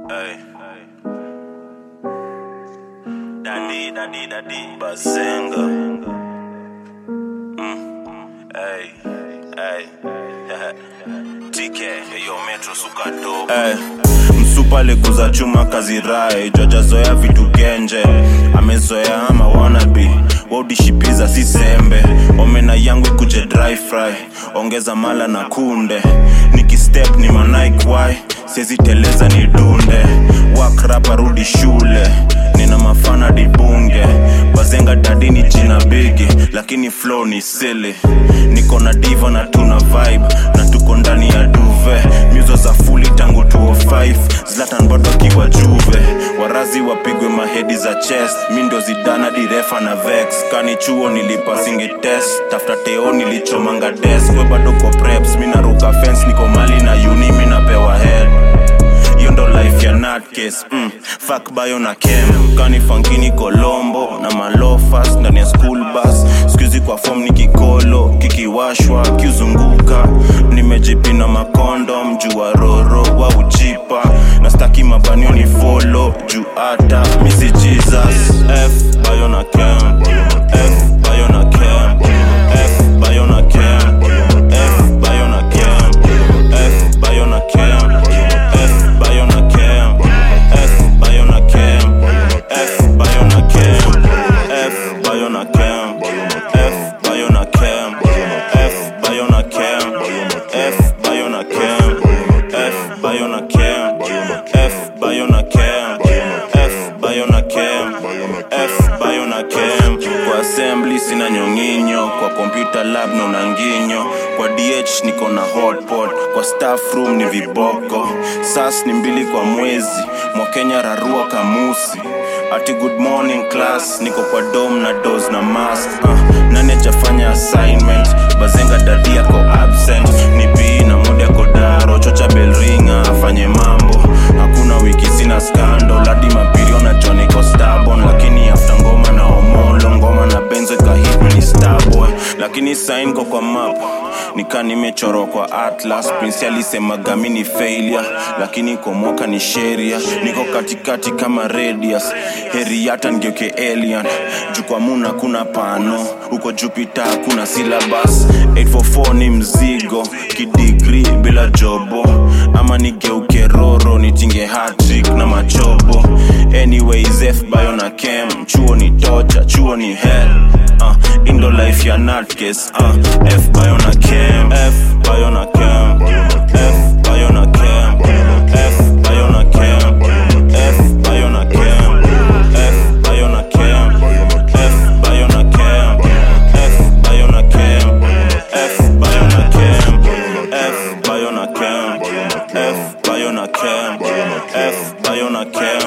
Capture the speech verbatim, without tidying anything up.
Hey. Daddy, daddy, daddy, Bazenga. Mm. Hey, hey, T K, yo Metro suka dope. Hey. Msupa leguza chuma kazi rai, Joja zoea vitu genje, amezoea ama wannabe. Wodishipiza si sembe, omena yangu kuje dry fry, ongeza mala na kunde. Niki step ni Nike Y, siezi teleza ni dunde. Work rapa rudi shule, nina mafana dibunge. Bazenga daddy ni jina bigi, lakini flow ni silly. Niko na diva na tuna vibe, na tuko ndani ya duve. Muzo za fully tangu two oh five, Zlatan bado kiwa juve. Warazi wapigwe mahedi za chest, mindo zidana direfa na vex. Kani chuo nilipa singe test, tafta teo nilichomanga desk. We bado ko preps, mina ruka fence, niko mali na uni mina pewa head. Yondo life ya nutcase, mm, fuck bayo na kem. Kani funkini Colombo, na malofas, ndani ya school bus. Skuizi kwa form ni kikolo, kikiwashwa, kiuzunguka. Nimejipina makondom, jua roro, wa ujipa. Na staki mabanyo ni follow, juu ata, misi Jesus. F, bayo na kem, F, bayo na kem, F, bayo na kem, F, bayo na kem, F, bayo na kem, F, bayo na kem, F, bayo na kem, F, bayo na kem, F, bayo na kem, F, bayo na kem, F, bayo na kem, F, bayo na kem, F, bayo na kem, F, bayo na kem, F, bayo na kem, F, bayo na kem. Kwa assembly sina nyonginyo, kwa computer lab no nanginyo. Kwa D H niko na hotpot, kwa staff room ni viboko. Sas ni mbili kwa mwezi, mwa Kenya rarua kamusi. Ati good morning class, niko kwa dome na dose na mask. uh, Nane jafanya assignment, Bazenga daddy yako absent. Ni bii na mode yako daro, chocha bell ringa, afanye mambo. Hakuna wiki sina scandal, hadi mapirio na Johnny ko stubborn. Lakini after ngoma na omolo, ngoma na benzo ikahit ni starboy. Lakini sign ko kwa map, nika nimechoro kwa atlas. Prince alisema gami ni failure, lakini kwa mwaka ni sheria. Niko katikati kama radius, heri hata ngeuke alien. Juu kwa muna kuna pano, uko Jupiter kuna syllabus. eight four four ni mzigo, kidigri bila jobo. Ama nigeuke roro, nitinge hat-trick na machobo. Anyways, F bayo na kem, chuo ni torture, chuo ni hell. uh, Indo life ya nutcase, uh, F bayo na kem, F bayo na kem, F bayo na kem, F bayo na kem, F bayo na kem, F bayo na kem, F bayo na kem, F bayo na kem, F bayo na kem, F bayo na kem, F bayo na kem, F bayo na kem.